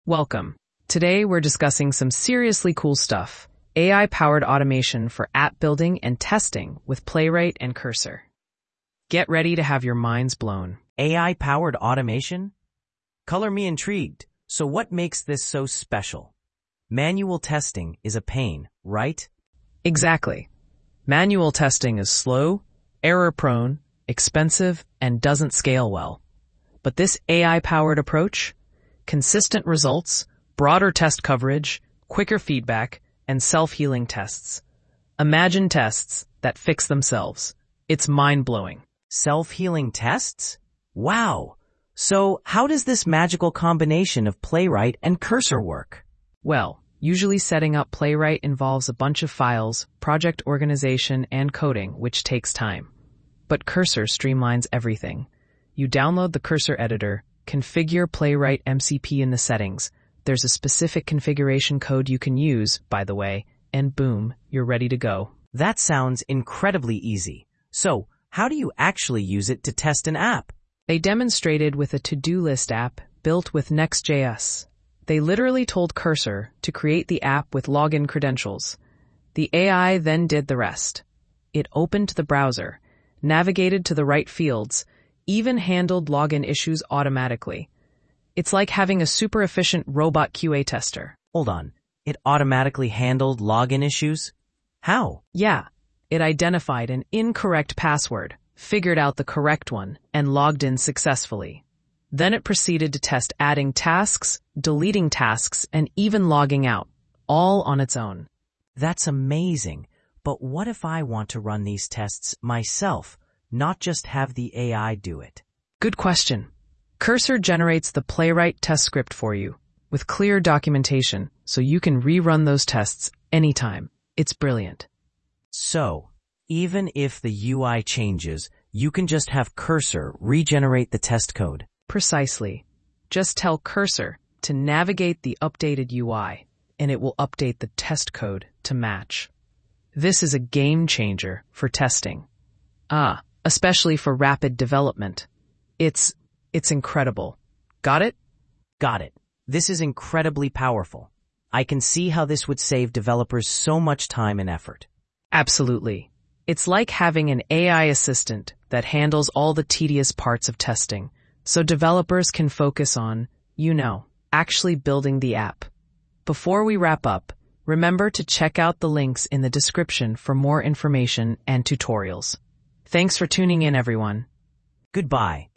Welcome. Today we're discussing some seriously cool stuff. AI-powered automation for app building and testing with Playwright and Cursor. Get ready to have your minds blown. AI-powered automation? Color me intrigued. So what makes this so special? Manual testing is a pain, right? Exactly. Manual testing is slow, error-prone, expensive, and doesn't scale well. But this AI-powered approach? Consistent results, broader test coverage, quicker feedback, and self-healing tests. Imagine tests that fix themselves. It's mind-blowing. Self-healing tests? Wow! So how does this magical combination of Playwright and Cursor work? Well, usually setting up Playwright involves a bunch of files, project organization, and coding, which takes time. But Cursor streamlines everything. You download the Cursor editor, configure Playwright MCP in the settings. There's a specific configuration code you can use, by the way, and boom, you're ready to go. That sounds incredibly easy. So, how do you actually use it to test an app? They demonstrated with a to-do list app built with Next.js. They literally told Cursor to create the app with login credentials. The AI then did the rest. It opened the browser, navigated to the right fields, even handled login issues automatically. It's like having a super efficient robot QA tester. Hold on. It automatically handled login issues? How? Yeah. It identified an incorrect password, figured out the correct one, and logged in successfully. Then it proceeded to test adding tasks, deleting tasks, and even logging out, all on its own. That's amazing. But what if I want to run these tests myself, not just have the AI do it? Good question. Cursor generates the Playwright test script for you, with clear documentation, so you can rerun those tests anytime. It's brilliant. So, even if the UI changes, you can just have Cursor regenerate the test code. Precisely. Just tell Cursor to navigate the updated UI, and it will update the test code to match. This is a game changer for testing. Especially for rapid development. It's incredible. Got it? Got it. This is incredibly powerful. I can see how this would save developers so much time and effort. Absolutely. It's like having an AI assistant that handles all the tedious parts of testing, so developers can focus on, actually building the app. Before we wrap up, remember to check out the links in the description for more information and tutorials. Thanks for tuning in, everyone. Goodbye.